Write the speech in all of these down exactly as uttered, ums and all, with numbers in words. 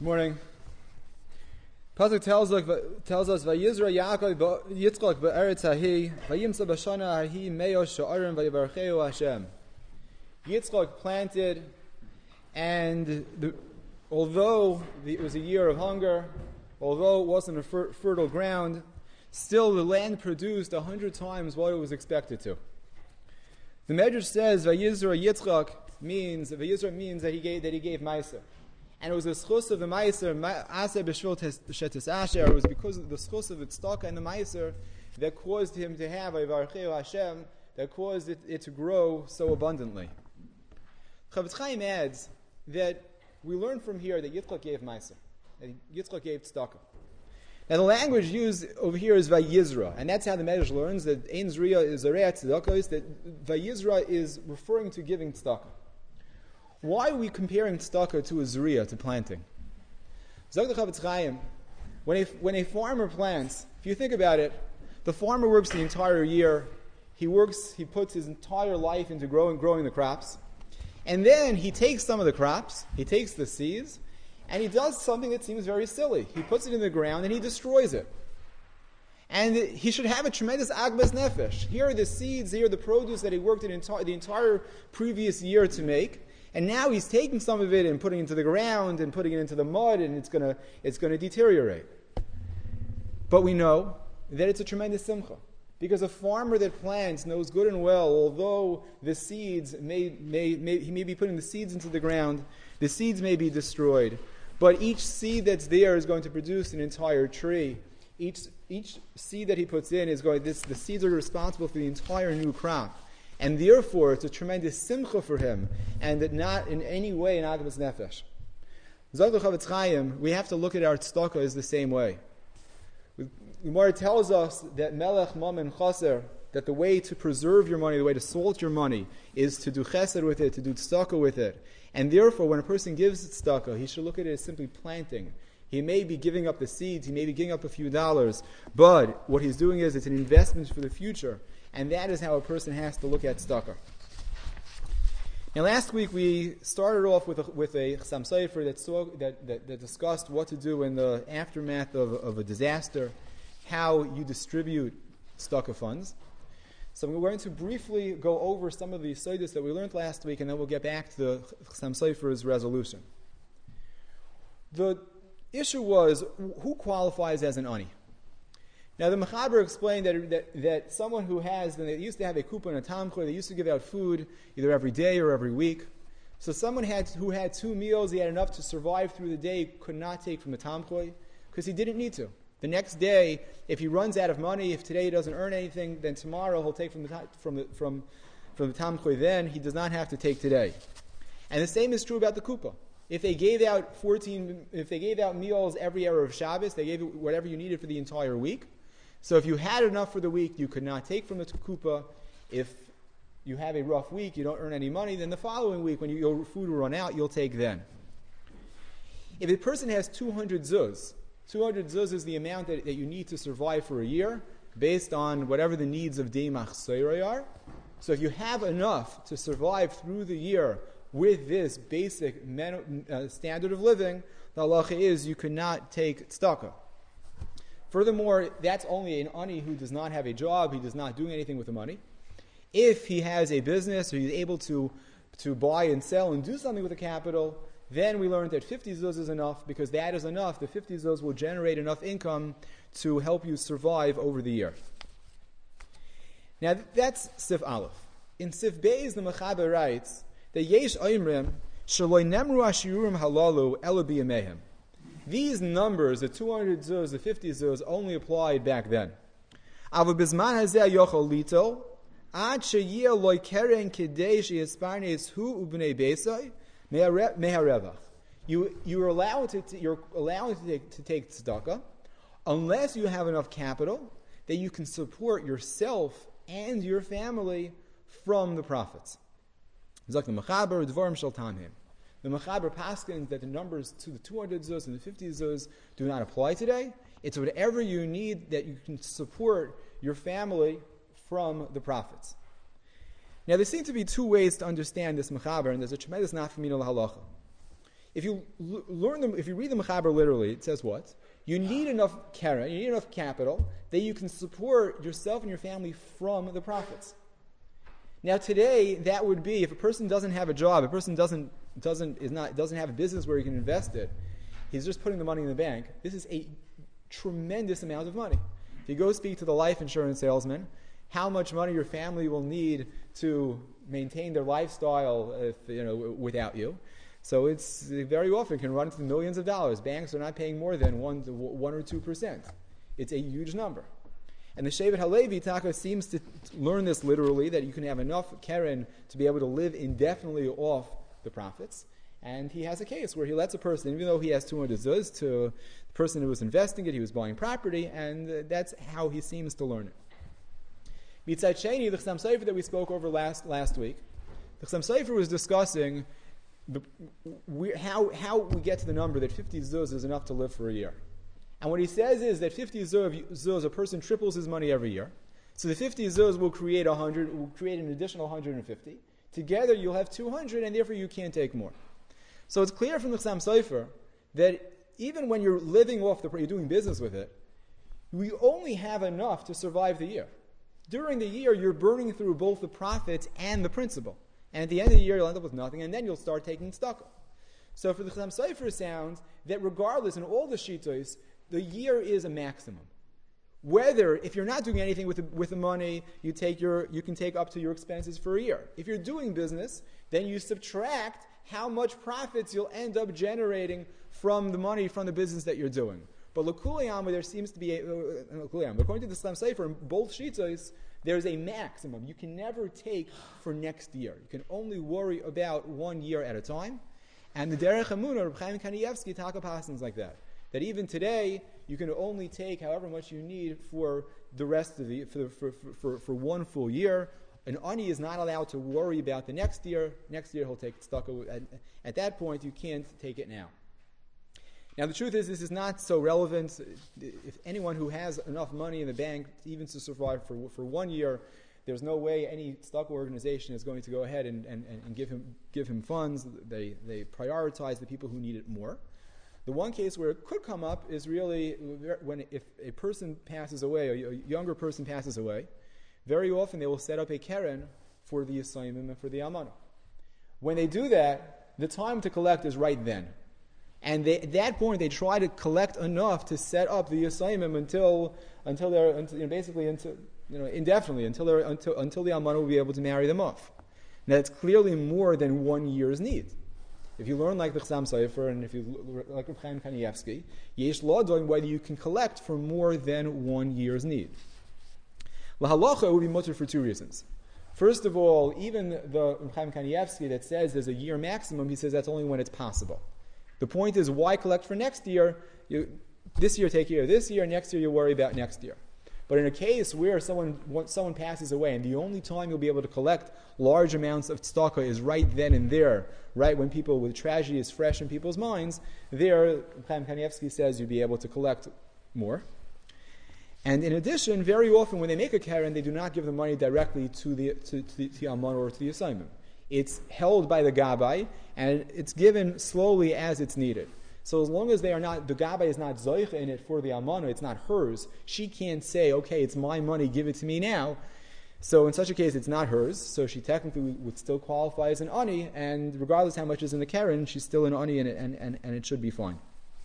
Morning. Pasuk tells us, tells us, Vayizra Yaakov Yitzchak be'eretz hahi, Vayimsa b'shana hahi me'o sha'arim v'yivarcheu Hashem. Yitzchak planted, and the, although the, it was a year of hunger, although it wasn't a fer, fertile ground, still the land produced a hundred times what it was expected to. The Medrash says Vayizra Yitzchak means Vayizra means that he gave that he gave Ma'aser. And it was the schus of the Ma'aser, Aseh b'shvil shetis Asher. It was because of the schus of the tzedakah and the Ma'aser that caused him to have a Varcheu Hashem, that caused it, it to grow so abundantly. Chavetz Chaim adds that we learn from here that Yitzchak gave Ma'aser, that Yitzchak gave tzedakah. Now the language used over here is Vayizra, and that's how the Medrash learns that Ein Zriya is Zarei tzedakah, is that Vayizra is referring to giving tzedakah. Why are we comparing tzedakah to a zriya, to planting? Zog the Chavetz Chaim, when a, when a farmer plants, if you think about it, the farmer works the entire year. He works, he puts his entire life into growing, growing the crops. And then he takes some of the crops, he takes the seeds, and he does something that seems very silly. He puts it in the ground and he destroys it. And he should have a tremendous agbas nefesh. Here are the seeds, here are the produce that he worked in enti- the entire previous year to make. And now he's taking some of it and putting it into the ground and putting it into the mud, and it's going to it's going to deteriorate. But we know that it's a tremendous simcha, because a farmer that plants knows good and well, although the seeds may, may, may he may be putting the seeds into the ground, the seeds may be destroyed, but each seed that's there is going to produce an entire tree. Each each seed that he puts in is going. This the seeds are responsible for the entire new crop. And therefore, it's a tremendous simcha for him, and that not in any way an agbas nefesh. Zog the Chavetz Chaim, we have to look at our tzedakah as the same way. The Gemara tells us that melech mammon chaser, that the way to preserve your money, the way to salt your money, is to do chesed with it, to do tzedakah with it. And therefore, when a person gives tzedakah, he should look at it as simply planting. He may be giving up the seeds, he may be giving up a few dollars, but what he's doing is it's an investment for the future. And that is how a person has to look at tzedakah. Now, last week we started off with a, with a Chassam Sofer that, saw, that, that, that discussed what to do in the aftermath of, of a disaster, how you distribute tzedakah funds. So we're going to briefly go over some of the yesodis that we learned last week, and then we'll get back to the Chassam Sofer's resolution. The issue was, who qualifies as an ani? Now the Mechaber explained that, that that someone who has, they used to have a kupa and a tamchoy, they used to give out food either every day or every week. So someone had who had two meals, he had enough to survive through the day, could not take from the tamchoy because he didn't need to. The next day, if he runs out of money, if today he doesn't earn anything, then tomorrow he'll take from the from the, from from the tamchoy. Then he does not have to take today. And the same is true about the kupa. If they gave out fourteen, if they gave out meals every hour of Shabbos, they gave you whatever you needed for the entire week. So if you had enough for the week, you could not take from the kupa. If you have a rough week, you don't earn any money, then the following week, when you, your food will run out, you'll take then. If a person has two hundred zuz, two hundred zuz is the amount that, that you need to survive for a year, based on whatever the needs of Deimach Soirei are. So if you have enough to survive through the year with this basic men, uh, standard of living, the halacha is you cannot take tzedakah. Furthermore, that's only an ani who does not have a job, he does not do anything with the money. If he has a business or he's able to, to buy and sell and do something with the capital, then we learned that fifty zuz is enough, because that is enough. The fifty zuz will generate enough income to help you survive over the year. Now that's Sif Aleph. In Sif Beis, the Mechaber writes that Yesh Oimrim Shaloi Nemru Ashirurim Halalu Ela B'Yamehem. These numbers, the two hundred zuz, the fifty zuz, only applied back then. Ava bizman hazeh yochol lito, ad sheyeh loy keren kedei sheyesparnes hu ubnei beisai meharevach. You you are allowed to t- you're allowed to take, to take tzedakah unless you have enough capital that you can support yourself and your family from the profits. Zak the Mechaber Dvarim Shel Tamim. The Mechaber paskins that the numbers to the two hundred zuz and the fifty zuz do not apply today. It's whatever you need that you can support your family from the profits. Now there seem to be two ways to understand this Mechaber, and there's a tremendous nafkamina l'halacha. If you l- learn them, if you read the Mechaber literally, it says what? You need enough keren, you need enough capital that you can support yourself and your family from the profits. Now today, that would be if a person doesn't have a job, a person doesn't doesn't is not doesn't have a business where he can invest it, he's just putting the money in the bank. This is a tremendous amount of money. If you go speak to the life insurance salesman, how much money your family will need to maintain their lifestyle if, you know, without you. So it's it very often can run into millions of dollars. Banks are not paying more than one, one or two percent. It's a huge number. And the Shevet HaLevi Taka seems to learn this literally, that you can have enough keren to be able to live indefinitely off the profits. And he has a case where he lets a person, even though he has two hundred zuz, to the person who was investing it, he was buying property, and uh, that's how he seems to learn it. Mitzad Sheni, the Chassam Sofer that we spoke over last last week, the Chassam Sofer was discussing the, we, how how we get to the number that fifty zuz is enough to live for a year. And what he says is that fifty zuz, a person triples his money every year. So the fifty zuz will create one hundred, will create an additional one hundred fifty. Together you'll have two hundred, and therefore you can't take more. So it's clear from the Chassam Sofer that even when you're living off the, you're doing business with it, we only have enough to survive the year. During the year, you're burning through both the profits and the principal. And at the end of the year, you'll end up with nothing, and then you'll start taking stock. So for the Chassam Sofer, it sounds that regardless, in all the shittos, the year is a maximum. Whether, if you're not doing anything with the, with the money, you take your, you can take up to your expenses for a year. If you're doing business, then you subtract how much profits you'll end up generating from the money from the business that you're doing. But L'Kuliyam, there seems to be a, uh, according to the Chassam Sofer, in both shittos, there's a maximum. You can never take for next year. You can only worry about one year at a time. And the Derech Emunah, Reb Chaim Kanievsky, Taka Pasans like that. That even today, you can only take however much you need for the rest of the, for, for, for, for, for one full year. An ani is not allowed to worry about the next year. Next year he'll take tzedakah. At, at that point, you can't take it now. Now the truth is, this is not so relevant. If anyone who has enough money in the bank, even to survive for for one year, there's no way any tzedakah organization is going to go ahead and, and, and give him give him funds. They they prioritize the people who need it more. The one case where it could come up is really when if a person passes away, a younger person passes away. Very often they will set up a keren for the Yisayimim and for the Almanah. When they do that, the time to collect is right then. And they, at that point, they try to collect enough to set up the Yisayimim until until they're until, you know, basically until you know indefinitely until they're until until the Almanah will be able to marry them off. Now it's clearly more than one year's need. If you learn like the Chassam Sofer and if you like Reb Chaim Kanievsky, yesh law doing whether you can collect for more than one year's need. Lahalacha would be mutter for two reasons. First of all, even the Reb Chaim Kanievsky that says there's a year maximum, he says that's only when it's possible. The point is, why collect for next year? You, this year take care of this year, next year you worry about next year. But in a case where someone someone passes away and the only time you'll be able to collect large amounts of tzedakah is right then and there, right when people with tragedy is fresh in people's minds, there, Chaim Kanievsky says you'll be able to collect more. And in addition, very often when they make a keren, they do not give the money directly to the to, to the, to the Almanah or to the Yisayimim. It's held by the Gabbai, and it's given slowly as it's needed. So as long as they are not, the Gabbai is not zoich in it for the Almanah, it's not hers, she can't say, okay, it's my money, give it to me now. So in such a case, it's not hers, so she technically would still qualify as an ani, and regardless how much is in the keren, she's still an ani, and, and, and, and it should be fine.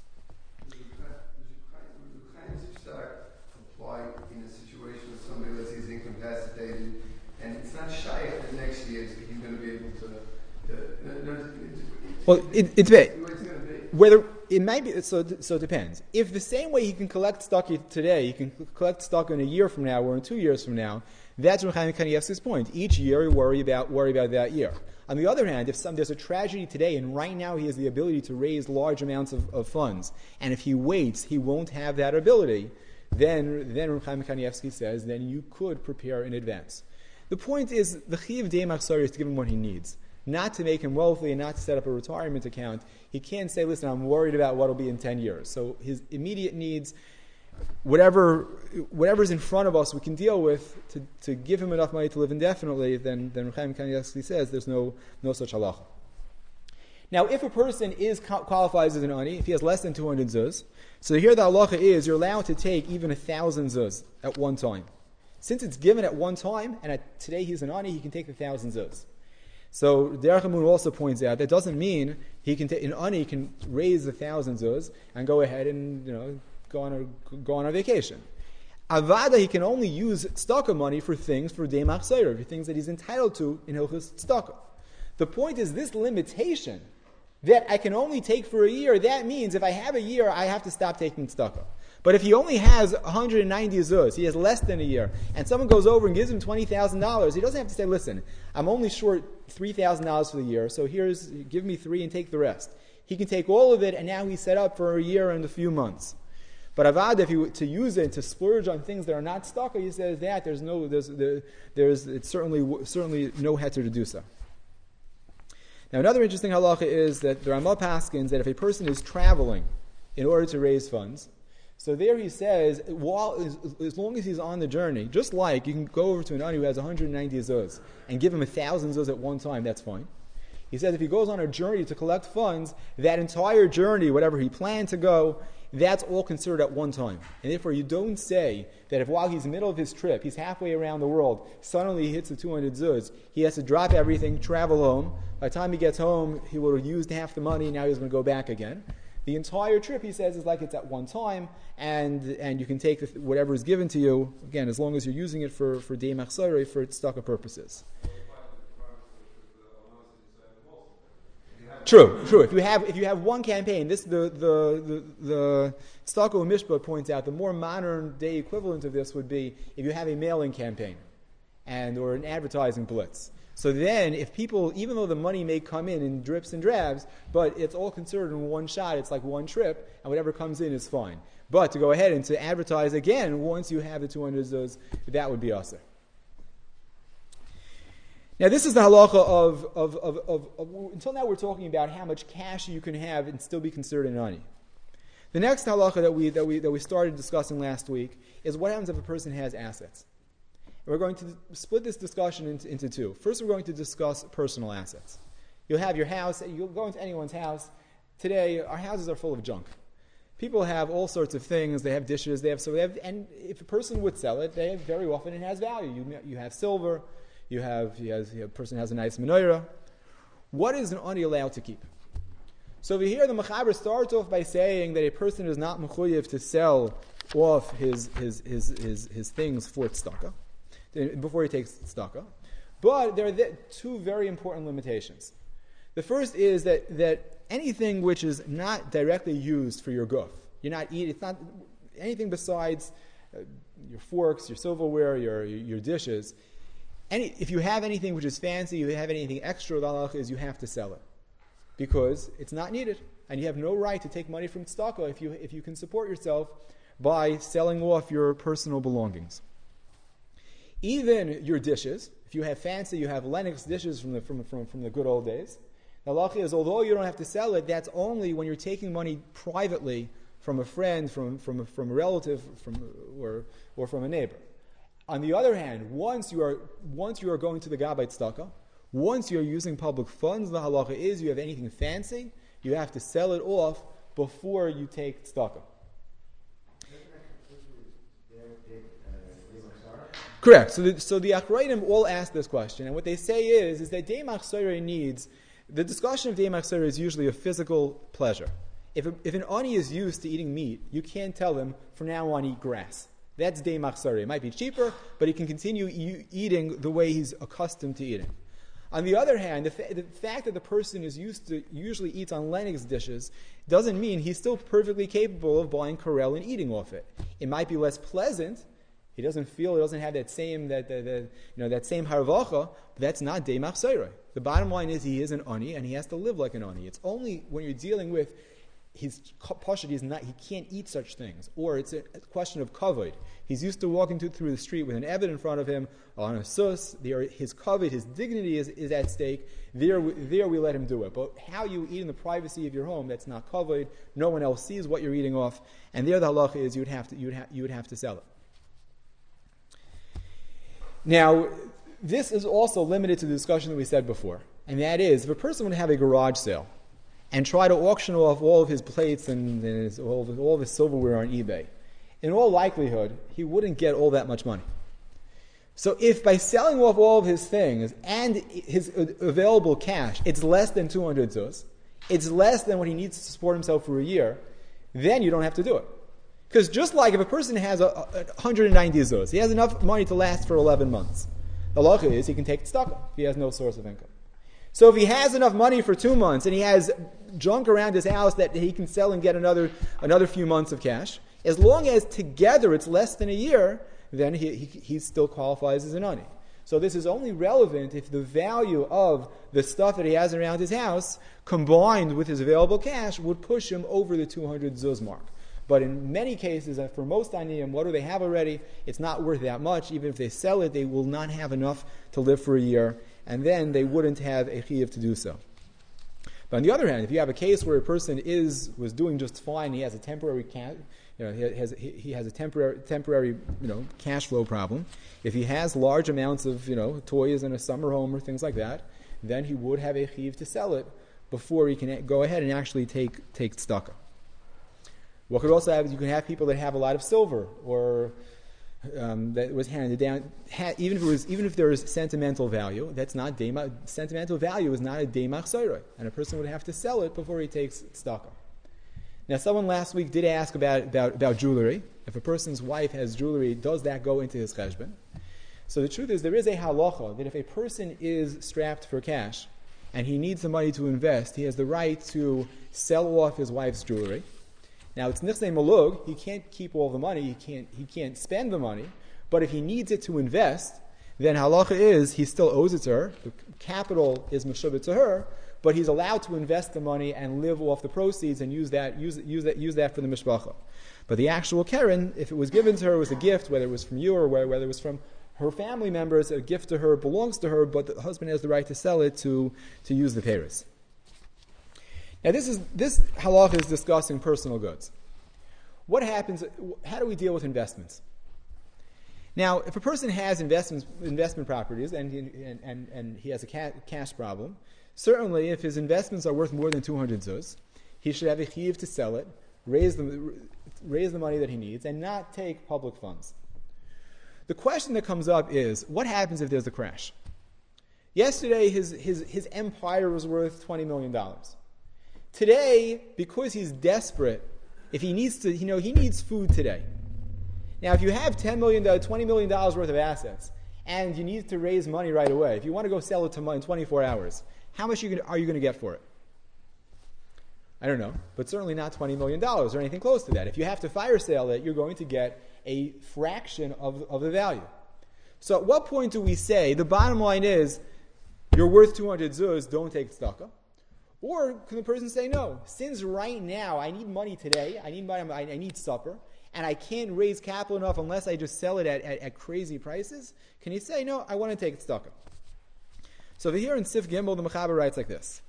Apply in a situation with somebody that is incapacitated, and it's not shy of the next year, so he's going to be able to. to no, no, it's, well, it, it's big. It's going to be. Whether it might be so, so it depends. If the same way he can collect stock today, he can collect stock in a year from now or in two years from now, that's Reb Chaim Kanievsky's point. Each year, you worry about worry about that year. On the other hand, if some, there's a tragedy today, and right now he has the ability to raise large amounts of, of funds, and if he waits, he won't have that ability. Then, then Reb Chaim Kanievsky says, then you could prepare in advance. The point is, the Chiv Dei Machzor is to give him what he needs, not to make him wealthy and not to set up a retirement account. He can't say, listen, I'm worried about what will be in ten years. So his immediate needs, whatever whatever's in front of us, we can deal with to, to give him enough money to live indefinitely. Then, then Reb Chaim Kanievsky says, there's no no such halacha. Now, if a person is qualifies as an ani, if he has less than two hundred zuz, so here the halacha is you're allowed to take even a thousand zuz at one time. Since it's given at one time, and at, today he's an ani, he can take the thousand zuz. So Derech Hamun also points out that doesn't mean he can take an ani can raise the thousand zuz and go ahead and you know go on a go on a vacation. Avada, he can only use tzedakah money for things for Dei Machzorah, for things that he's entitled to in Hilchos tzedakah. The point is this limitation that I can only take for a year, that means if I have a year, I have to stop taking tzedakah. But if he only has one hundred ninety zuz, he has less than a year, and someone goes over and gives him twenty thousand dollars, he doesn't have to say, listen, I'm only short three thousand dollars for the year, so here's, give me three and take the rest. He can take all of it, and now he's set up for a year and a few months. But avad, if you to use it to splurge on things that are not tzedakah, he says that there's no, there's, there, there's, it's certainly, certainly no heter to do so. Now, another interesting halacha is that the Ramah paskins that if a person is traveling in order to raise funds, so there he says, while as, as long as he's on the journey, just like you can go over to an ani who has one hundred ninety zuz and give him a thousand zuz at one time, that's fine. He says if he goes on a journey to collect funds, that entire journey, whatever he planned to go, that's all considered at one time. And therefore you don't say that if while he's in the middle of his trip, he's halfway around the world, suddenly he hits the two hundred zuz, he has to drop everything, travel home. By the time he gets home, he will have used half the money, now he's going to go back again. The entire trip, he says, is like it's at one time, and and you can take the, whatever is given to you, again, as long as you're using it for, for Dei Machzorah, for tzedakah purposes. True, true. If you have if you have one campaign, this the the the, the Tzedakah Mishpah points out the more modern day equivalent of this would be if you have a mailing campaign, and or an advertising blitz. So then, if people, even though the money may come in in drips and drabs, but it's all considered in one shot, it's like one trip, and whatever comes in is fine. But to go ahead and to advertise again once you have the two hundred zuz, that would be aser. Now, this is the halacha of, of, of, of, of, until now we're talking about how much cash you can have and still be considered an ani. The next halacha that we, that we, that we started discussing last week is what happens if a person has assets. And we're going to split this discussion into, into two. First, we're going to discuss personal assets. You'll have your house, you'll go into anyone's house. Today, our houses are full of junk. People have all sorts of things. They have dishes, they have, so they have, and if a person would sell it, they have, very often it has value. You, you have silver, You have, he has, a person has a nice menorah. What is an ani allowed to keep? So over here, the Mechaber starts off by saying that a person is not mechuyev to sell off his his his his, his things for tzedakah before he takes tzedakah. But there are two very important limitations. The first is that that anything which is not directly used for your guf, you're not eating. It's not anything besides uh, your forks, your silverware, your your, your dishes. Any, if you have anything which is fancy, you have anything extra, the halach is you have to sell it. Because it's not needed. And you have no right to take money from tzedakah if you, if you can support yourself by selling off your personal belongings. Even your dishes, if you have fancy, you have Lennox dishes from the, from, from, from the good old days, the halach is although you don't have to sell it, that's only when you're taking money privately from a friend, from, from, a, from a relative, from, or, or from a neighbor. On the other hand, once you are once you are going to the Gabbai Tzedakah, once you are using public funds, the halacha is you have anything fancy, you have to sell it off before you take tzedakah. Correct. So the, so the Achrayim all ask this question, and what they say is is that Dei Machzorah needs the discussion of Dei Machzorah is usually a physical pleasure. If a, if an ani is used to eating meat, you can't tell him from now on eat grass. That's Dei Machzorah. It might be cheaper, but he can continue e- eating the way he's accustomed to eating. On the other hand, the, fa- the fact that the person is used to usually eats on Lennox dishes doesn't mean he's still perfectly capable of buying Corel and eating off it. It might be less pleasant. He doesn't feel, he doesn't have that same that, that, that you know that same harvacha. But that's not Dei Machzorah. The bottom line is he is an ani and he has to live like an ani. It's only when you're dealing with his pashut is not, he can't eat such things, or it's a question of kavod. He's used to walking to, through the street with an eved in front of him on a sus. There, his kavod, his dignity is, is at stake. There, there we let him do it. But how you eat in the privacy of your home, that's not kavod. No one else sees what you're eating off, and there the halacha is you would have to you would ha- you would have to sell it. Now, this is also limited to the discussion that we said before, and that is if a person would have a garage sale. and try to auction off all of his plates and his, all, of, all of his silverware on eBay, in all likelihood, he wouldn't get all that much money. So if by selling off all of his things and his available cash, it's less than two hundred zuz, it's less than what he needs to support himself for a year, then you don't have to do it. Because just like if a person has a, a one hundred ninety zuz, he has enough money to last for eleven months. The halacha is he can take tzedakah if he has no source of income. So if he has enough money for two months and he has junk around his house that he can sell and get another another few months of cash, as long as together it's less than a year, then he, he, he still qualifies as an ani. So this is only relevant if the value of the stuff that he has around his house combined with his available cash would push him over the two hundred zuz mark. But in many cases, and for most aniyim, what do they have already? It's not worth that much. Even if they sell it, they will not have enough to live for a year, and then they wouldn't have a chiyuv to do so. But on the other hand, if you have a case where a person is was doing just fine, he has a temporary cash, you know, he has he, he has a temporary temporary you know cash flow problem. If he has large amounts of you know toys in a summer home or things like that, then he would have a chiyuv to sell it before he can go ahead and actually take take tzedakah. What could also happen is you can have people that have a lot of silver, or um, that was handed down. Ha, even if it was, even if there is sentimental value, that's not deima. Sentimental value is not a deimach soiroi, and a person would have to sell it before he takes tzedakah. Now, someone last week did ask about, about about jewelry. If a person's wife has jewelry, does that go into his cheshbon? So the truth is, there is a halacha that if a person is strapped for cash and he needs the money to invest, he has the right to sell off his wife's jewelry. Now it's nichsei malug. He can't keep all the money. He can't. He can't spend the money. But if he needs it to invest, then halacha is he still owes it to her. The capital is meshubet to her, but he's allowed to invest the money and live off the proceeds and use that use use that use that for the mishpacha. But the actual keren, if it was given to her, was a gift, whether it was from you or whether it was from her family members, a gift to her belongs to her, but the husband has the right to sell it to to use the peiros. Now this is this halacha is discussing personal goods. What happens? How do we deal with investments? Now, if a person has investments, investment properties and he, and, and, and he has a ca- cash problem, certainly if his investments are worth more than two hundred zuz, he should have a chiyuv to sell it, raise the raise the money that he needs, and not take public funds. The question that comes up is, what happens if there's a crash? Yesterday, his his his empire was worth twenty million dollars. Today, because he's desperate, if he needs to, you know, he needs food today. Now, if you have ten million dollars, twenty million dollars worth of assets, and you need to raise money right away, if you want to go sell it to in twenty-four hours, how much are you going to get for it? I don't know, but certainly not twenty million dollars or anything close to that. If you have to fire sale it, you're going to get a fraction of, of the value. So at what point do we say, the bottom line is, you're worth two hundred zuz, don't take tzedakah? Or can the person say, no, since right now I need money today, I need money, I need supper, and I can't raise capital enough unless I just sell it at, at, at crazy prices, can he say, no, I want to take tzedakah? So over here in Sif Gimel, the Mechaber writes like this.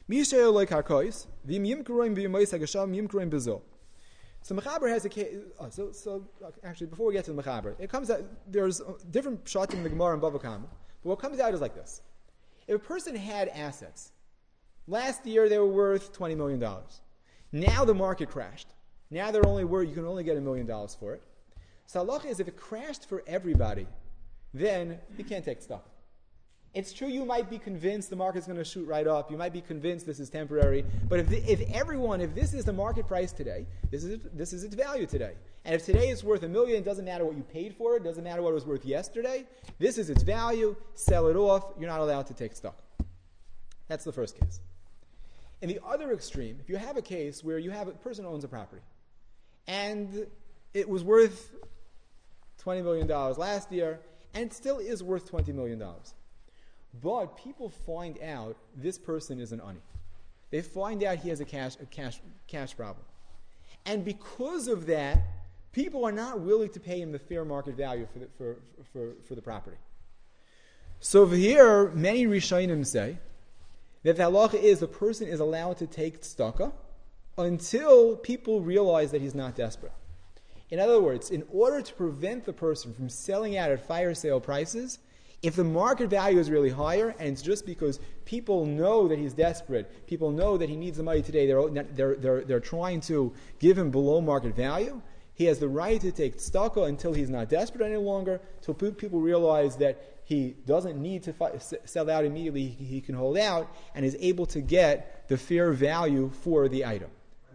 So Mechaber has a case, oh, so, so actually before we get to the Mechaber, it comes out, there's different pshatim in the Gemara and Bava Kama, but what comes out is like this. If a person had assets, last year they were worth twenty million dollars. Now the market crashed. Now they're only worth, you can only get a million dollars for it. So halacha is if it crashed for everybody, then you can't take stock. It's true you might be convinced the market's going to shoot right up. You might be convinced this is temporary. But if, the, if everyone, if this is the market price today, this is it, this is its value today. And if today it's worth a million, it doesn't matter what you paid for it. It doesn't matter what it was worth yesterday. This is its value. Sell it off. You're not allowed to take stock. That's the first case. In the other extreme, if you have a case where you have a person owns a property, and it was worth twenty million dollars last year, and it still is worth twenty million dollars. But people find out this person is an ani. They find out he has a cash a cash cash problem. And because of that, people are not willing to pay him the fair market value for the, for, for, for the property. So over here, many Rishonim say that the halacha is the person is allowed to take tzedakah until people realize that he's not desperate. In other words, in order to prevent the person from selling out at fire sale prices, If the market value is really higher, and it's just because people know that he's desperate, people know that he needs the money today, they're, they're, they're, they're trying to give him below market value, he has the right to take tzedakah until he's not desperate any longer, until people realize that he doesn't need to fi- sell out immediately, he, he can hold out, and is able to get the fair value for the item.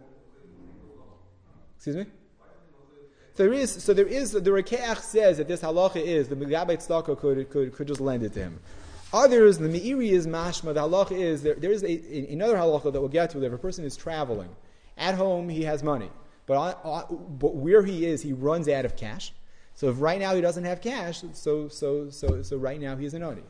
Excuse me? So there is, so there is, the Rekeach says that this halacha is, the Megabait Tzedakah could, could, could just lend it to him. Others, the Meiri is mashma, the halacha is, there, there is a, another halacha that we'll get to, that if a person is traveling, at home he has money, but, on, on, but where he is, he runs out of cash. So if right now he doesn't have cash, so so so so right now he's an oni.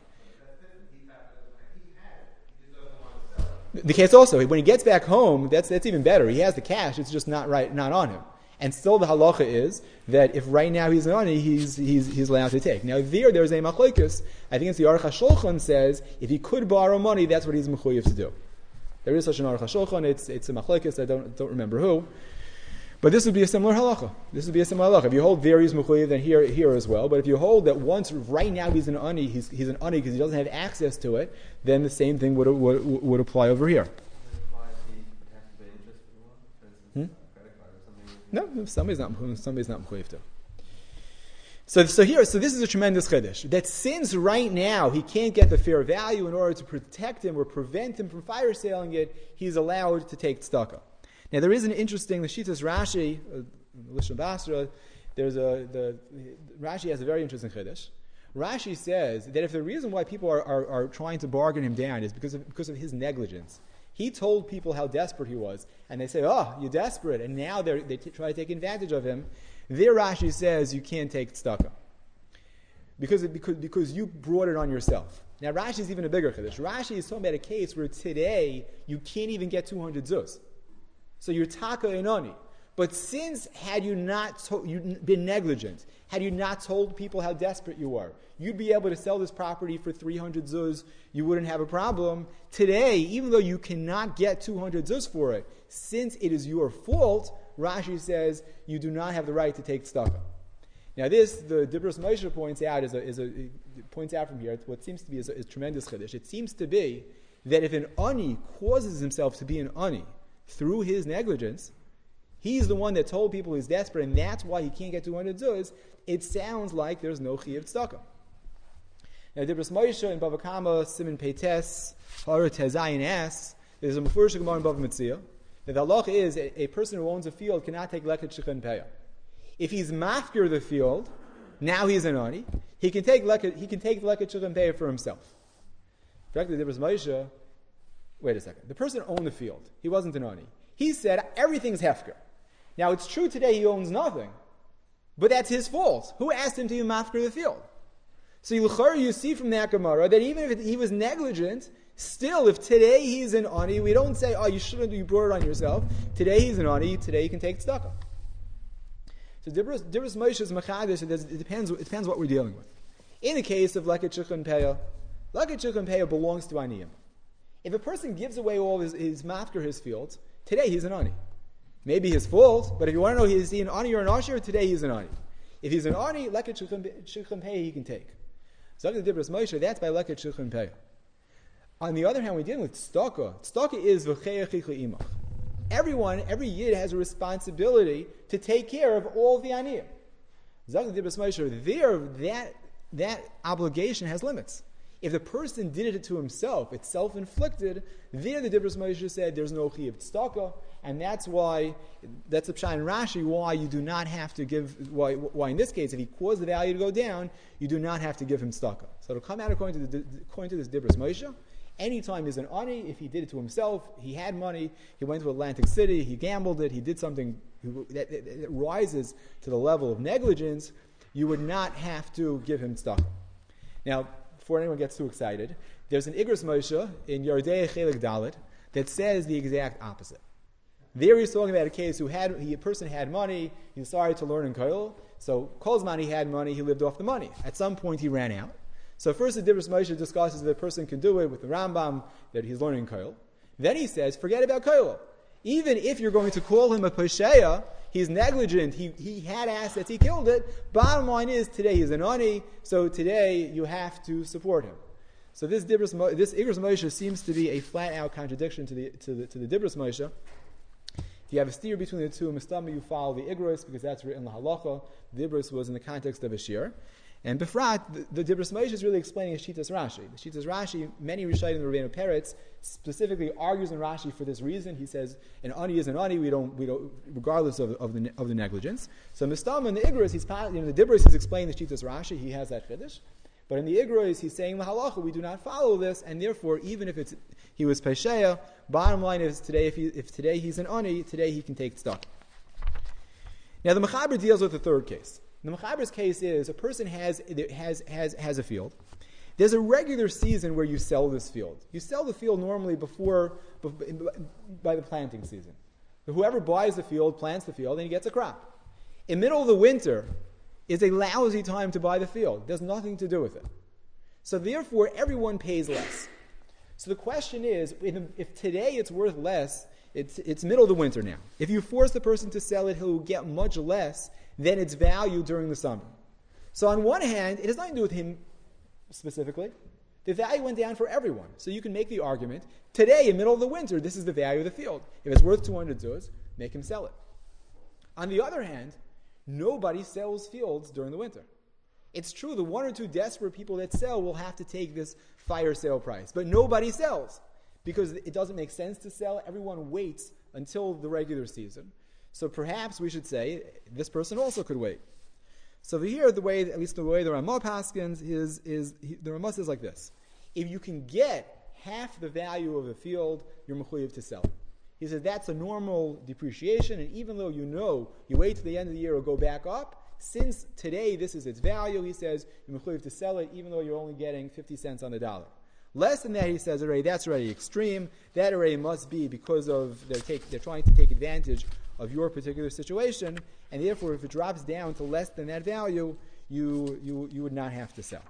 The case also, when he gets back home, that's that's even better. He has the cash; it's just not right, not on him. And still, the halacha is that if right now he's an oni, he's he's he's allowed to take. Now there, there's a machlokes. I think it's the Aruch HaShulchan says if he could borrow money, that's what he's mechuyev to do. There is such an Aruch HaShulchan. It's it's a machlokes. I don't don't remember who. But this would be a similar halacha. This would be a similar halacha. If you hold there he's mechuyev, then here here as well. But if you hold that once right now he's an ani, he's he's an ani because he doesn't have access to it, then the same thing would would, would apply over here. Hmm? No, somebody's not somebody's not mechuyev to. So so here so this is a tremendous chiddush that since right now he can't get the fair value, in order to protect him or prevent him from fire selling it, he's allowed to take tzedakah. Now there is an interesting, the Shitas Rashi, uh, Lishon Basra, there's a, the, Rashi has a very interesting chiddush. Rashi says that if the reason why people are, are, are trying to bargain him down is because of, because of his negligence, he told people how desperate he was, and they say, oh, you're desperate, and now they they t- try to take advantage of him. There Rashi says you can't take tzedakah. Because, it, because, because you brought it on yourself. Now Rashi is even a bigger chiddush. Rashi is talking about a case where today you can't even get two hundred zuz. So you're taka enoni. But since had you not to, you been negligent, had you not told people how desperate you were, you'd be able to sell this property for three hundred zuz, you wouldn't have a problem. Today, even though you cannot get two hundred zuz for it, since it is your fault, Rashi says you do not have the right to take tzedakah. Now this, the Dibros Moshe points out, is a, is a, points out from here, what seems to be is a, is tremendous chiddush. It seems to be that if an ani causes himself to be an ani through his negligence, he's the one that told people he's desperate, and that's why he can't get two hundred zuz. It sounds like there's no chiyuv tzedakah. Now, Dibros Moshe in Bava Kama, Siman Peites, Hara Tezayin asks, there's a Mefurish Gemara in Bava Metzia, that the halacha is a, a person who owns a field cannot take leket shechin peah. If he's mafkir the field, now he's an ani, he can take leket, he can take leket shechin peah for himself. Directly, Dibros Moshe, wait a second. The person owned the field. He wasn't an ani. He said, everything's hefker. Now, it's true today he owns nothing, but that's his fault. Who asked him to be mafker the field? So you see from that Gemara that even if he was negligent, still, if today he's an ani, we don't say, oh, you shouldn't, you brought it on yourself. Today he's an ani, today you can take tzedakah. So Dibros Moshe's machadish, it depends, it depends what we're dealing with. In the case of leket shechin peah, leket shechin peah belongs to aniyim. If a person gives away all his, his mafker, his fields, today he's an ani. Maybe his fault, but if you want to know, is he an ani or an asher, today he's an ani. If he's an ani, leket shechin peah he can take. So the Dibros Moshe, that's by leket shechin peah. On the other hand, we're dealing with tzedakah. Tzedakah is v'cheyachicha imach. Everyone, every yid has a responsibility to take care of all the aniyim. Zok the Dibros Moshe, there, that, that obligation has limits. If the person did it to himself, it's self-inflicted, there the Dibros Moshe said there's no chiyuv tzedakah, and that's why, that's a pshat in Rashi, why you do not have to give, why, why in this case, if he caused the value to go down, you do not have to give him tzedakah. So it'll come out according to, the, according to this Dibros Moshe. Anytime he's an ani, if he did it to himself, he had money, he went to Atlantic City, he gambled it, he did something that, that, that rises to the level of negligence, you would not have to give him tzedakah. Now, before anyone gets too excited, there's an Igros Moshe in Yordei Chelik Dalet that says the exact opposite. There he's talking about a case who had, he, a person had money, he decided to learn in Koil, so Kolzman he had money, he lived off the money. At some point he ran out. So first the Dibros Moshe discusses that a person can do it with the Rambam, that he's learning Koil. Then he says, forget about Koil. Even if you're going to call him a Pesheya, he's negligent, he, he had assets, he killed it. Bottom line is, today he's an ani, so today you have to support him. So this Dibros, this Igros Moshe seems to be a flat-out contradiction to the to the to the Dibros Moshe. If you have a steer between the two, Mistama, you follow the Igros because that's written in the halacha. The Dibros was in the context of a shir. And Befrat, the, the Dibros Moshe is really explaining a Shitas Rashi. The Shitas Rashi, many Rishayim in the Rebbeinu Peretz specifically argues in Rashi for this reason. He says an ani is an ani. We don't, we don't, regardless of, of the of the negligence. So Mistama in the Igros, he's you know, the Dibros is explaining the Shitas Rashi. He has that chiddush. But in the Igros, he's saying the halacha, we do not follow this, and therefore, even if it's he was pesheya, bottom line is today, if he, if today he's an ani, today he can take stock. Now the Mechaber deals with the third case. The Mechaber's case is a person has, has, has, has a field. There's a regular season where you sell this field. You sell the field normally before, by the planting season. Whoever buys the field, plants the field, and he gets a crop. In the middle of the winter is a lousy time to buy the field. There's nothing to do with it. So therefore, everyone pays less. So the question is, if today it's worth less, it's, it's middle of the winter now. If you force the person to sell it, he'll get much less than its value during the summer. So on one hand, it has nothing to do with him specifically. The value went down for everyone. So you can make the argument, today, in the middle of the winter, this is the value of the field. If it's worth two hundred zuz, make him sell it. On the other hand, nobody sells fields during the winter. It's true, the one or two desperate people that sell will have to take this fire sale price. But nobody sells because it doesn't make sense to sell. Everyone waits until the regular season. So perhaps we should say this person also could wait. So here, the way, at least the way the Ramah paskins is, is he, the Ramah says like this: if you can get half the value of a field, you're mechuyev to sell it. He says that's a normal depreciation, and even though you know you wait till the end of the year, it'll go back up. Since today this is its value, he says you're mechuyev to sell it, even though you're only getting fifty cents on the dollar. Less than that, he says already that's already extreme. That already must be because of they're take, they're trying to take advantage of your particular situation, and therefore, if it drops down to less than that value, you you you would not have to sell.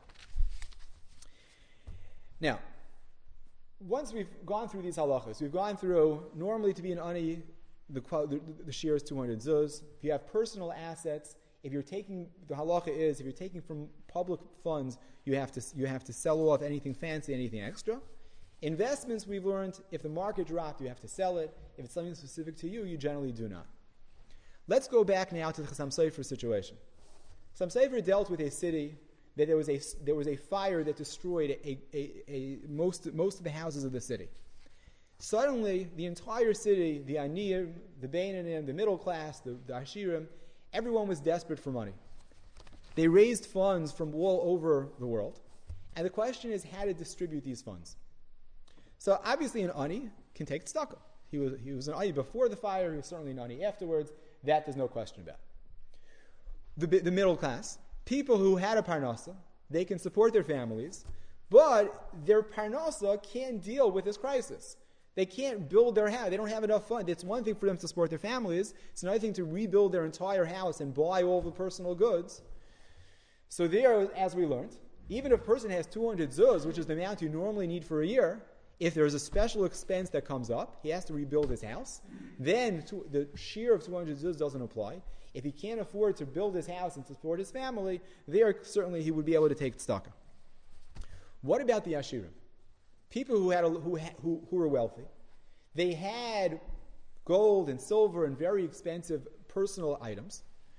Now, once we've gone through these halachas, we've gone through normally to be an ani, the the, the share is two hundred zuz. If you have personal assets, if you're taking the halacha is if you're taking from public funds, you have to you have to sell off anything fancy, anything extra. Investments, we've learned, if the market dropped, you have to sell it. If it's something specific to you, you generally do not. Let's go back now to the Chassam Sofer situation. Chassam Sofer dealt with a city that there was a there was a fire that destroyed a, a, a most most of the houses of the city. Suddenly, the entire city, the Aniyim, the Beinanim, the middle class, the, the Ashirim, everyone was desperate for money. They raised funds from all over the world, and the question is how to distribute these funds. So obviously an ani can take tzedakah. He was he was an ani before the fire. He was certainly an ani afterwards. That there's no question about. The the middle class, people who had a parnasa, they can support their families, but their parnasa can't deal with this crisis. They can't build their house. They don't have enough funds. It's one thing for them to support their families. It's another thing to rebuild their entire house and buy all the personal goods. So there, as we learned, even if a person has two hundred zuz, which is the amount you normally need for a year, if there's a special expense that comes up, he has to rebuild his house, then to, the shear of two hundred zuz doesn't apply. If he can't afford to build his house and to support his family, there certainly he would be able to take tzedakah. What about the Ashirim? People who had a, who, who who were wealthy, they had gold and silver and very expensive personal items,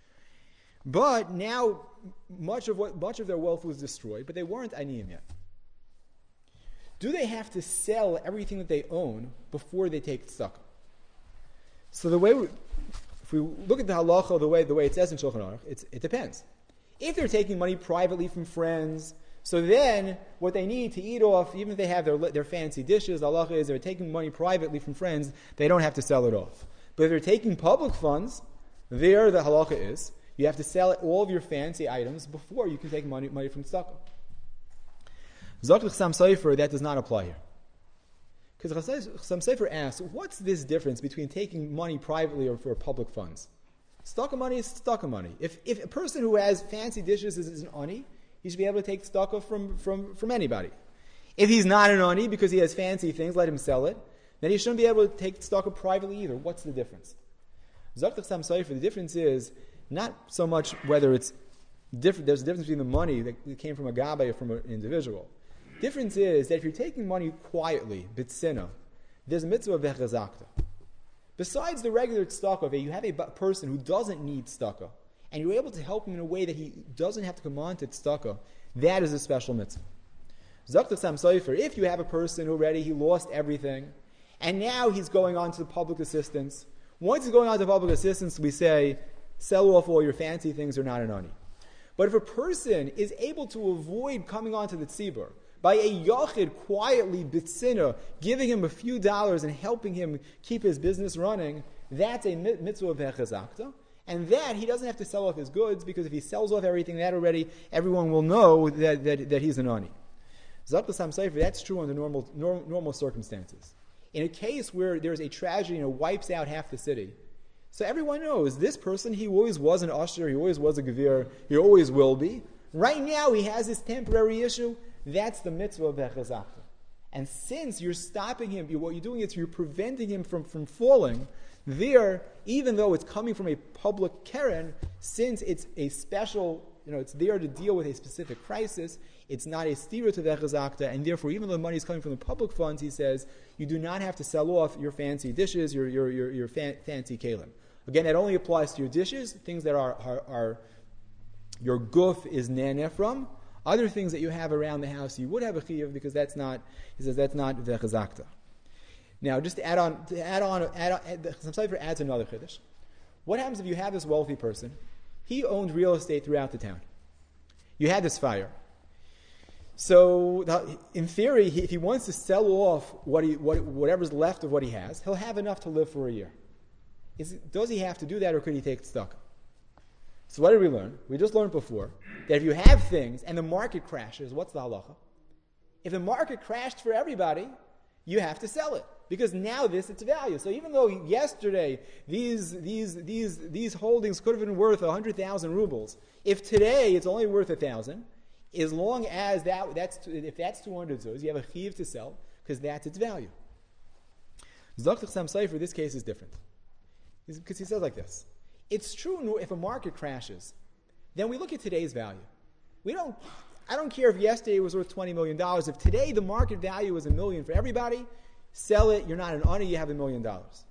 but now much of what much of their wealth was destroyed, but they weren't aniyim yet. Do they have to sell everything that they own before they take tzedakah? So the way, we, if we look at the halacha, the way the way it says in Shulchan Aruch, it's, it depends. If they're taking money privately from friends, so then what they need to eat off, even if they have their their fancy dishes, the halacha is they're taking money privately from friends, they don't have to sell it off. But if they're taking public funds, there the halacha is you have to sell all of your fancy items before you can take money money from tzedakah. Zok Chassam Sofer, that does not apply here. Because Chassam Sofer asks, what's this difference between taking money privately or for public funds? Tzedakah money is tzedakah money. If if a person who has fancy dishes is, is an ani, he should be able to take tzedakah from, from, from anybody. If he's not an ani because he has fancy things, let him sell it. Then he shouldn't be able to take tzedakah privately either. What's the difference? Zok the Chassam Sofer, the difference is not so much whether it's different. There's a difference between the money that came from a gabbai or from an individual. Difference is that if you're taking money quietly, bitsina, there's a mitzvah of vechazakta. Besides the regular tzedakah, you have a person who doesn't need tzedakah, and you're able to help him in a way that he doesn't have to come on to tzedakah. That is a special mitzvah. Zok the Chassam Sofer, if you have a person already, he lost everything, and now he's going on to the public assistance. Once he's going on to public assistance, we say, sell off all your fancy things, or not an ani. But if a person is able to avoid coming on to the tzibur, by a yachid quietly, bitsina, giving him a few dollars and helping him keep his business running, that's a mitzvah of hechazakta. And that, he doesn't have to sell off his goods, because if he sells off everything, that already, everyone will know that, that, that he's an ani. Zok the Chassam Sofer, that's true under normal, norm, normal circumstances. In a case where there's a tragedy and it wipes out half the city, so everyone knows this person, he always was an usher, he always was a gevir, he always will be. Right now, he has this temporary issue. That's the mitzvah of Vechazakta. And since you're stopping him, you, what you're doing is you're preventing him from, from falling, there, even though it's coming from a public keren, since it's a special, you know, it's there to deal with a specific crisis, it's not a stira to Vechazakta, and therefore, even though the money is coming from the public funds, he says, you do not have to sell off your fancy dishes, your, your, your, your fan, fancy kalim. Again, that only applies to your dishes, things that are, are, are your guf is naneh from. Other things that you have around the house, you would have a chiyuv, because that's not, he says, that's not vechazakta. Now, just to add on, to add on, add on add, the Chassam Sofer adds another chiddush. What happens if you have this wealthy person? He owned real estate throughout the town. You had this fire. So, in theory, he, if he wants to sell off what he, what, whatever's left of what he has, he'll have enough to live for a year. Is, does he have to do that, or could he take tzedakah? So what did we learn? We just learned before that if you have things and the market crashes, what's the halacha? If the market crashed for everybody, you have to sell it, because now this its value. So even though yesterday these these these these holdings could have been worth a hundred thousand rubles, if today it's only worth a thousand, as long as that that's if that's two hundred zuz, you have a chiv to sell, because that's its value. Zok the Chassam Sofer, this case is different, because he says like this. It's true if a market crashes, then we look at today's value. We don't, I don't care if yesterday it was worth twenty million dollars. If today the market value is a million for everybody, sell it, you're not an honor, you have a million dollars.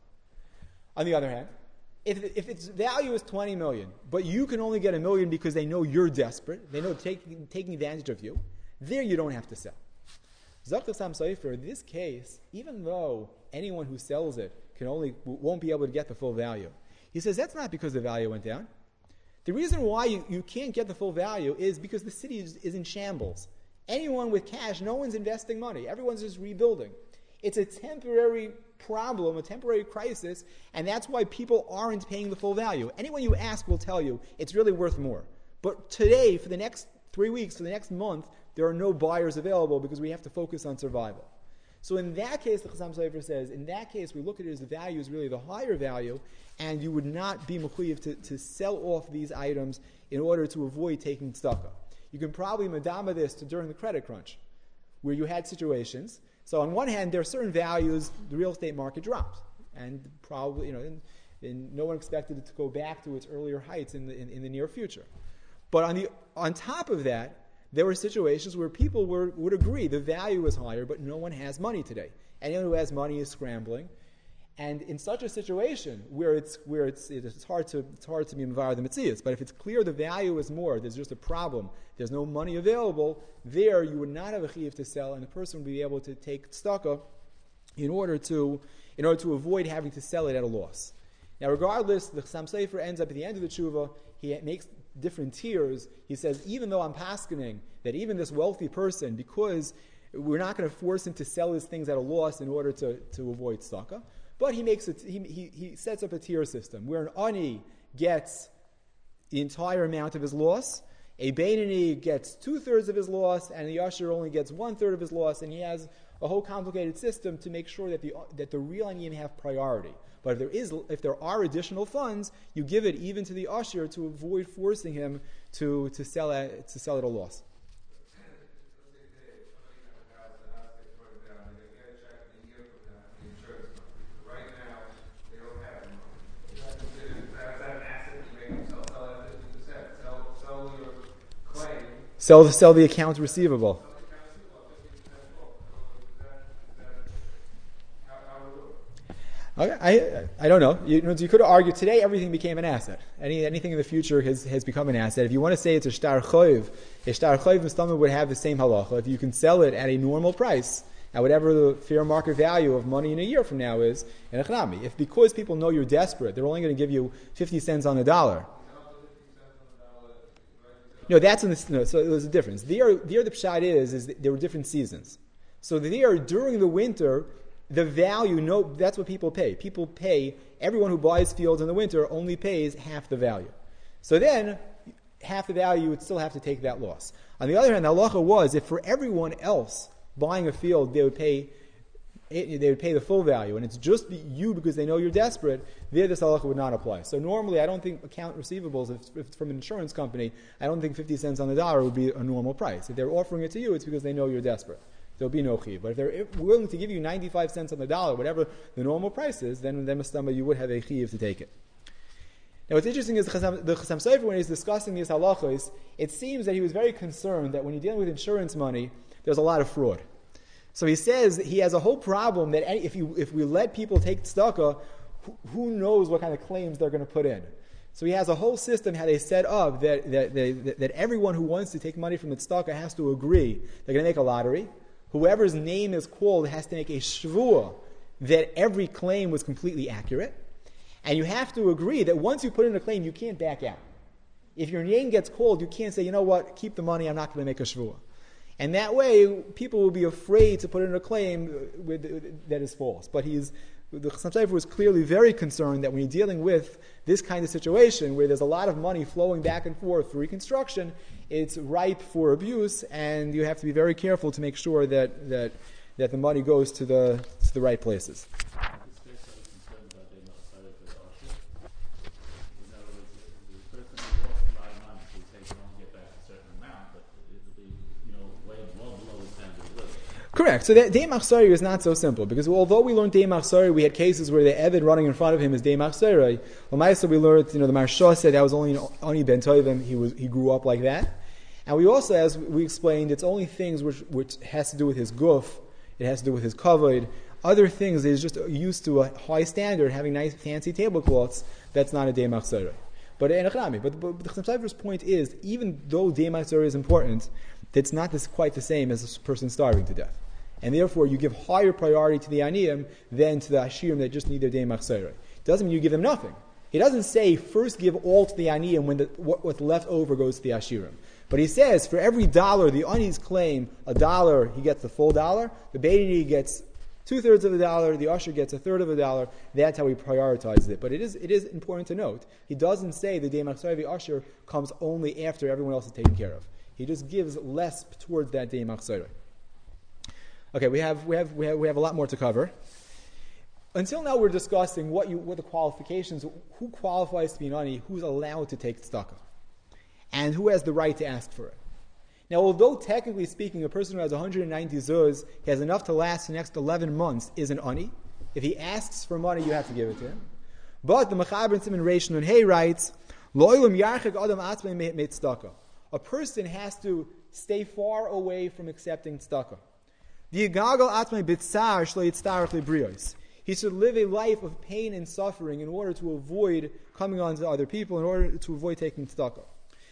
On the other hand, if, if its value is twenty million dollars, but you can only get a million because they know you're desperate, they know taking, taking advantage of you, there you don't have to sell. Zok the Chassam Sofer, in this case, even though anyone who sells it can only won't be able to get the full value, he says that's not because the value went down. The reason why you, you can't get the full value is because the city is, is in shambles. Anyone with cash, no one's investing money. Everyone's just rebuilding. It's a temporary problem, a temporary crisis, and that's why people aren't paying the full value. Anyone you ask will tell you it's really worth more. But today, for the next three weeks, for the next month, there are no buyers available because we have to focus on survival. So in that case, the Chassam Sofer says, in that case, we look at it as the value is really the higher value, and you would not be mechuyev to, to sell off these items in order to avoid taking tzedakah. You can probably madama this to during the credit crunch, where you had situations. So on one hand, there are certain values, the real estate market dropped, and probably, you know, and, and no one expected it to go back to its earlier heights in the in, in the near future. But on the on top of that, there were situations where people were, would agree the value is higher, but no one has money today. Anyone who has money is scrambling. And in such a situation where it's where it's it's hard to it's hard to be involved in the mitzias, but if it's clear the value is more, there's just a problem, there's no money available, there you would not have a chiyuv to sell, and the person would be able to take tzedakah in order to in order to avoid having to sell it at a loss. Now, regardless, the Chassam Sofer ends up at the end of the tshuva. He makes different tiers. He says, even though I'm paskening that even this wealthy person, because we're not going to force him to sell his things at a loss in order to, to avoid tzedakah, but he makes it. He, he he sets up a tier system where an ani gets the entire amount of his loss, a Beinani gets two thirds of his loss, and the usher only gets one third of his loss, and he has a whole complicated system to make sure that the that the real aniyim have priority. But if there is, if there are additional funds, you give it even to the usher to avoid forcing him to to sell at, to sell at a loss. Sell, sell the account receivable. Okay, I I don't know. You, you could argue today everything became an asset. Any anything in the future has, has become an asset. If you want to say it's a shtar choiv, a shtar choiv Mustama would have the same halacha. If you can sell it at a normal price, at whatever the fair market value of money in a year from now is, in a chnami. If because people know you're desperate, they're only going to give you fifty cents on the dollar. No, that's in the no. So there's a difference. There, there the pshat is is there were different seasons. So there during the winter. The value, no, that's what people pay. People pay, everyone who buys fields in the winter only pays half the value. So then, half the value, you would still have to take that loss. On the other hand, the halacha was, if for everyone else buying a field, they would pay they would pay the full value, and it's just you because they know you're desperate, there this halacha would not apply. So normally, I don't think account receivables, if, if it's from an insurance company, I don't think fifty cents on the dollar would be a normal price. If they're offering it to you, it's because they know you're desperate. There'll be no chiv. But if they're willing to give you ninety-five cents on the dollar, whatever the normal price is, then then mustama you would have a chiv to take it. Now what's interesting is the Chasam, the Chasam Sofer, when he's discussing these halachos, it seems that he was very concerned that when you're dealing with insurance money, there's a lot of fraud. So he says he has a whole problem that any, if you if we let people take tzedakah, who, who knows what kind of claims they're going to put in. So he has a whole system how they set up that that, that, that everyone who wants to take money from the tzedakah has to agree. They're going to make a lottery. Whoever's name is called has to make a shvuah that every claim was completely accurate. And you have to agree that once you put in a claim, you can't back out. If your name gets called, you can't say, you know what, keep the money, I'm not going to make a shvuah. And that way, people will be afraid to put in a claim with, that is false. But he's, the Chasam Sofer was clearly very concerned that when you're dealing with this kind of situation where there's a lot of money flowing back and forth for reconstruction, it's ripe for abuse, and you have to be very careful to make sure that that, that the money goes to the to the right places. Correct. So that Dei Machsari is not so simple, because although we learned Dei Machsari, we had cases where the Eved running in front of him is Dei Machsari. L'maisa we learned, you know, the Marsha said that was only Ani Ben Tovim, he was he grew up like that. And we also, as we explained, it's only things which which has to do with his guf, it has to do with his kavod. Other things that he's just used to a high standard, having nice fancy tablecloths, that's not a Dei Machsari. But but, but the Chasam Sofer's point is, even though Dei Machsari is important, it's not this, quite the same as a person starving to death. And therefore, you give higher priority to the aniyim than to the ashirim that just need their Dei Machsari. Doesn't mean you give them nothing. He doesn't say first give all to the aniyim when the, what, what's left over goes to the ashirim. But he says for every dollar the ani's claim a dollar, he gets the full dollar. The Beitini gets two thirds of a dollar. The usher gets a third of a dollar. That's how he prioritizes it. But it is it is important to note he doesn't say the Dei Machsari the usher comes only after everyone else is taken care of. He just gives less towards that Dei Machsari. Okay, we have we have we have we have a lot more to cover. Until now, we're discussing what you what the qualifications, who qualifies to be an ani, who's allowed to take tzedakah, and who has the right to ask for it. Now, although technically speaking, a person who has one hundred ninety zuz, he has enough to last the next eleven months, is an ani. If he asks for money, you have to give it to him. But the Mechaber Siman Reish Nun Hey writes, "Lo'olam yarchik adam atzmei me tzedakah." A person has to stay far away from accepting tzedakah. He should live a life of pain and suffering in order to avoid coming on to other people, in order to avoid taking tzedakah.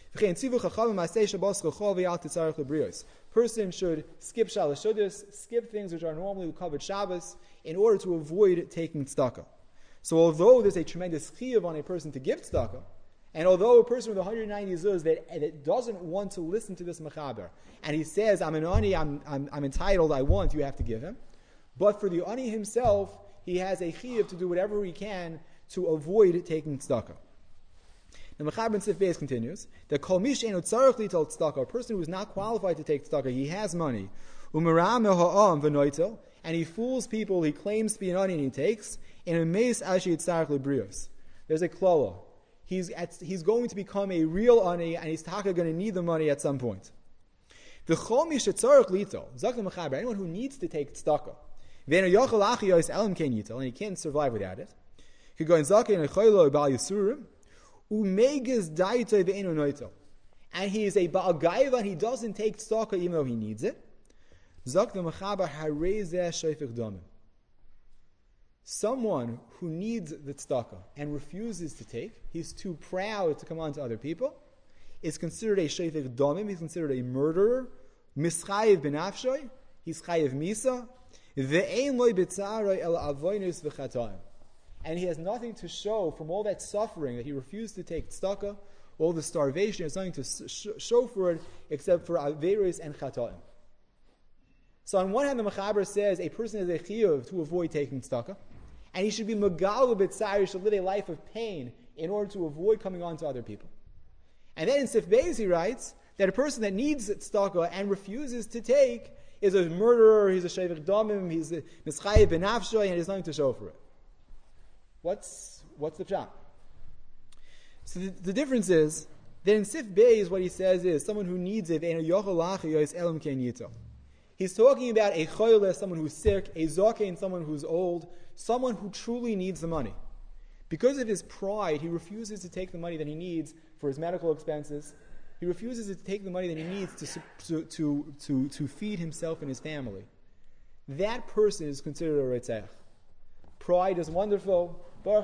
Person should skip Shalosh Shudas, skip things which are normally covered Shabbos, in order to avoid taking tzedakah. So although there's a tremendous chiyuv on a person to give tzedakah, and although a person with one hundred ninety zuz that, that doesn't want to listen to this mechaber, and he says, I'm an ani, I'm, I'm, I'm entitled, I want, you have to give him. But for the ani himself, he has a chiyuv to do whatever he can to avoid taking tzedakah. The mechaber in Sif Beis continues that kol mish eno tzarich lital tzedakah, a person who is not qualified to take tzedakah, he has money, umeram ha'am v'noitel, and he fools people, he claims to be an ani and he takes, in a meis ashi yitzarich librios. There's a klala. He's, at, he's going to become a real ani, and he's taka going to need the money at some point. The chol mish tzarich lital, zak the mechaber, anyone who needs to take tzedakah, v'eno yochel achiyos elam ken yital, and he can't survive without it. He could go in zakeh and chaylo bal yisurim, umeges daitay v'eno noitel, and he is a Baal Gaiva, and he doesn't take tzedakah even though he needs it. Zok the Mechaber harei zeh shofech damim. Someone who needs the tzedakah and refuses to take, he's too proud to come on to other people, is considered a shofech damim, he's considered a murderer, mischayev benafshoy, he's chayev misa, ve'ein loy b'tzaroi el avoinus v'chataim. And he has nothing to show from all that suffering that he refused to take tzedakah, all the starvation, he has nothing to sh- show for it except for averos and chataim. So on one hand, the Mechaber says a person has a chiyuv to avoid taking tzedakah, and he should be megal b'tzar, he should live a life of pain in order to avoid coming on to other people. And then in Sif Beis he writes that a person that needs tzedakah and refuses to take is a murderer, he's a shevich damim, he's a mischayev benafshoy, and there's nothing to show for it. What's what's the pshat? So the, the difference is that in Sif Beis what he says is someone who needs it, he's talking about a choyle, someone who's sick, a zokein, someone who's old, someone who truly needs the money. Because of his pride, he refuses to take the money that he needs for his medical expenses. He refuses to take the money that he needs to, to, to, to, to feed himself and his family. That person is considered a reitzach. Pride is wonderful.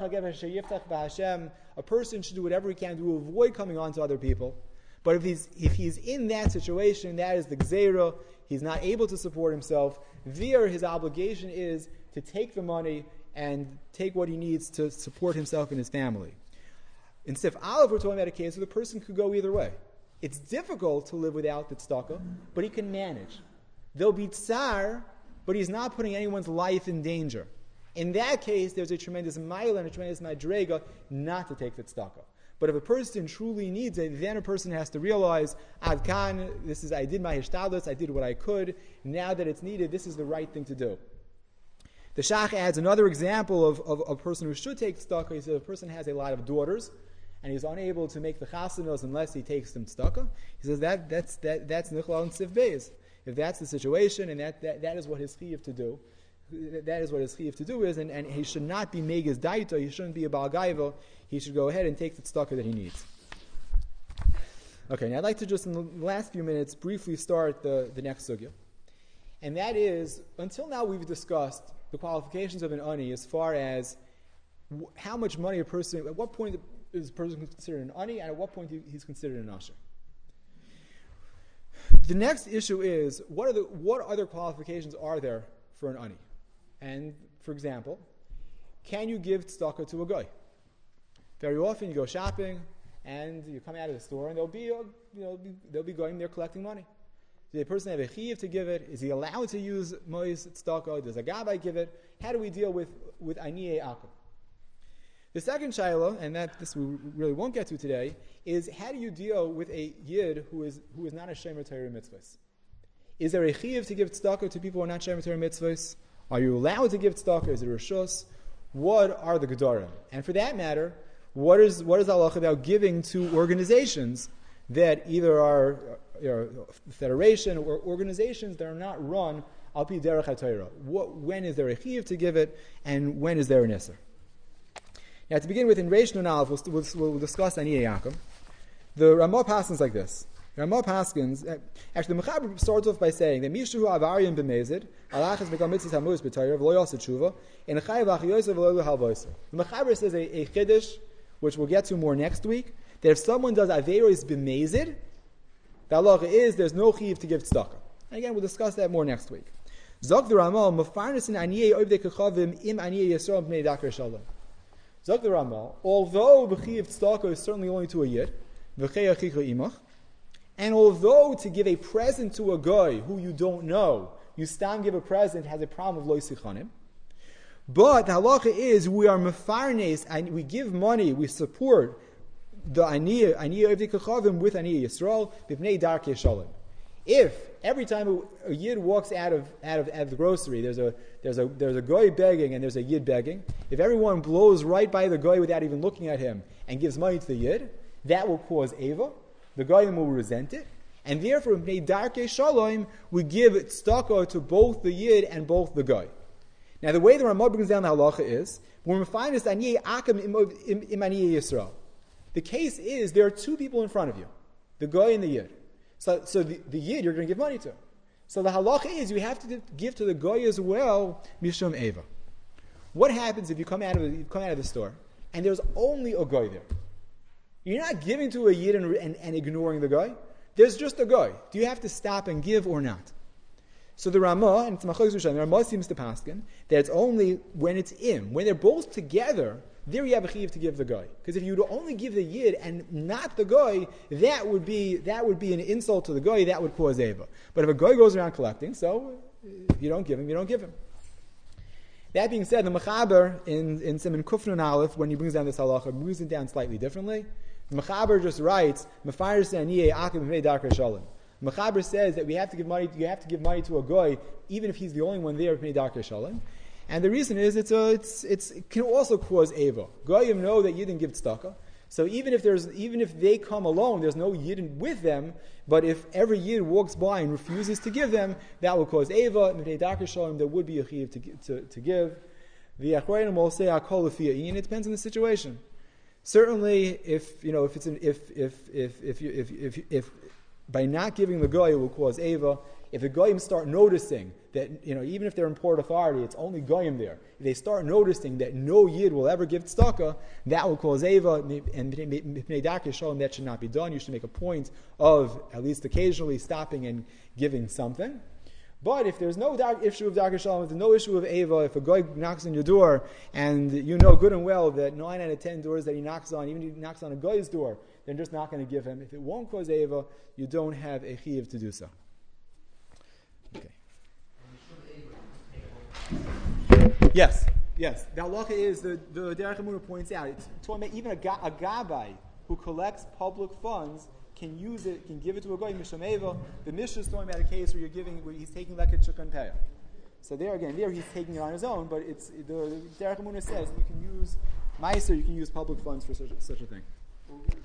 A person should do whatever he can to avoid coming on to other people. But if he's, if he's in that situation, that is the gzeira, he's not able to support himself, there his obligation is to take the money and take what he needs to support himself and his family. In Sif Aleph, we're talking about a case where the person could go either way. It's difficult to live without the tzedakah, but he can manage. There'll be tsar, but he's not putting anyone's life in danger. In that case, there's a tremendous mile and a tremendous madrega not to take the tzedakah. But if a person truly needs it, then a person has to realize, Ad kan, this is, I did my hishtadlus, I did what I could. Now that it's needed, this is the right thing to do. The Shach adds another example of, of, of a person who should take tzedakah. He says a person has a lot of daughters, and he's unable to make the chasanos unless he takes them tzedakah. He says that that's that that's nichlal and sif beis. If that's the situation, and that, that, that is what his chiyuv to do, that is what his chiyuv to do is, and, and he should not be megas daito, he shouldn't be a Baal Gaiva, he should go ahead and take the tzedakah that he needs. Okay, now I'd like to just in the last few minutes briefly start the, the next sugya. And that is, until now we've discussed the qualifications of an ani as far as w- how much money a person, at what point is a person considered an ani, and at what point he's considered an asher. The next issue is, what are the what other qualifications are there for an ani? And, for example, can you give tzedakah to a guy? Very often you go shopping, and you come out of the store, and there'll be, a, you know, they'll be going there collecting money. Does a person have a chiyuv to give it? Is he allowed to use mois tzedakah? Does a gabbai give it? How do we deal with with aniyei akum? The second shaila, and that this we really won't get to today, is how do you deal with a yid who is who is not a shomer Torah mitzvahs? Is there a chiyuv to give tzedakah to people who are not shomer Torah mitzvahs? Are you allowed to give tzedakah? Is it rishus? What are the gedarim? And for that matter, what is what is Allah about giving to organizations that either are you know, federation or organizations that are not run al pi derech haTorah? When is there a chiyuv to give it, and when is there an iser? Now, to begin with, in Reish Nun Aleph, we'll, we'll, we'll discuss Aniyei Yaakov. The Ramah paskins like this. The Ramah paskins, actually, the Mechaber starts off by saying that Mishu Avariyim b'mezid, Alachas become mitzvahs hamus b'Torah, v'lo yaseh tshuva, and Chayav achiyoseh v'lo halvoiseh. The Mechaber says a, a chiddush, which we'll get to more next week, that if someone does averos b'mezid, the halacha is there's no chiyuv to give tzedakah. And again, we'll discuss that more next week. Zok the Ramah, Mefarnes in Aniyei Oivdei Kechavim im Aniyei Yisrael b'nei Dakar Shalom. Zok the Ramah, although the chiyuv tzedakah is certainly only to a yid, v'chei achicha imach, and although to give a present to a guy who you don't know, you stam give a present, has a problem of lo sichanim. But the halacha is we are mefarnes, and we give money, we support the aniyah, aniyah of the kachavim with aniyah Yisrael, b'nei darkei shalom. If every time a, a yid walks out of out of, out of the grocery, there's a there's a there's a guy begging and there's a yid begging. If everyone blows right by the guy without even looking at him and gives money to the yid, that will cause eva. The guy will resent it, and therefore, b'nei darkei shalom, we give tzedakah to both the yid and both the guy. Now, the way the Ramah brings down the halacha is when we find this aniyei akum im aniyei Yisrael. The case is there are two people in front of you. The guy and the yid. So, so the, the yid you're going to give money to. So the halacha is you have to give to the guy as well, mishum eva. What happens if you come out of the, you come out of the store and there's only a guy there? You're not giving to a yid and, and, and ignoring the guy. There's just a guy. Do you have to stop and give or not? So the Ramah, and it's Machlokes Rishonim, the Ramah seems to paskin that it's only when it's in, when they're both together, there you have a chiyuv to give the guy. Because if you would only give the yid and not the guy, that would be that would be an insult to the guy. That would cause eva. But if a guy goes around collecting, so if you don't give him, you don't give him. That being said, the Mechaber in in Siman Kufnun Aleph, when he brings down this halacha, brings it down slightly differently. The Mechaber just writes, "Mefaris aniyeh akim b'mei darkei shalom." Mechaber says that we have to give money. You have to give money to a guy, even if he's the only one there b'mei darkei shalom. And the reason is it's a, it's it's it can also cause eva. Goyim know that Yidden give tzedakah, so even if there's even if they come alone, there's no Yidden with them. But if every Yid walks by and refuses to give them, that will cause eva. And b'nei darkei shalom, there would be a chiyuv to, to to give. The Achronim will say hakol lefi. It depends on the situation. Certainly, if you know if it's an, if if if if you, if, if if if by not giving the goy it will cause eva. If the goyim start noticing that, you know, even if they're in port authority, it's only goyim there. If they start noticing that no yid will ever give tzedakah, that will cause eva, and b'nei darkei shalom that should not be done. You should make a point of at least occasionally stopping and giving something. But if there's no dark, issue of darkei shalom, if there's no issue of eva, if a guy knocks on your door and you know good and well that nine out of ten doors that he knocks on, even if he knocks on a guy's door, they're just not going to give him. If it won't cause eva, you don't have a chiyuv to do so. Okay. Yes, yes. The halacha is the the Derech Emunah points out. It's talking about even a, ga, a gabbai who collects public funds can use it, can give it to a guy mishum eva. The Mishnah is talking about a case where you're giving, where he's taking leket shukran peah. So there again, there he's taking it on his own. But it's the, the Derech Emunah says you can use meiser, you can use public funds for such such a thing.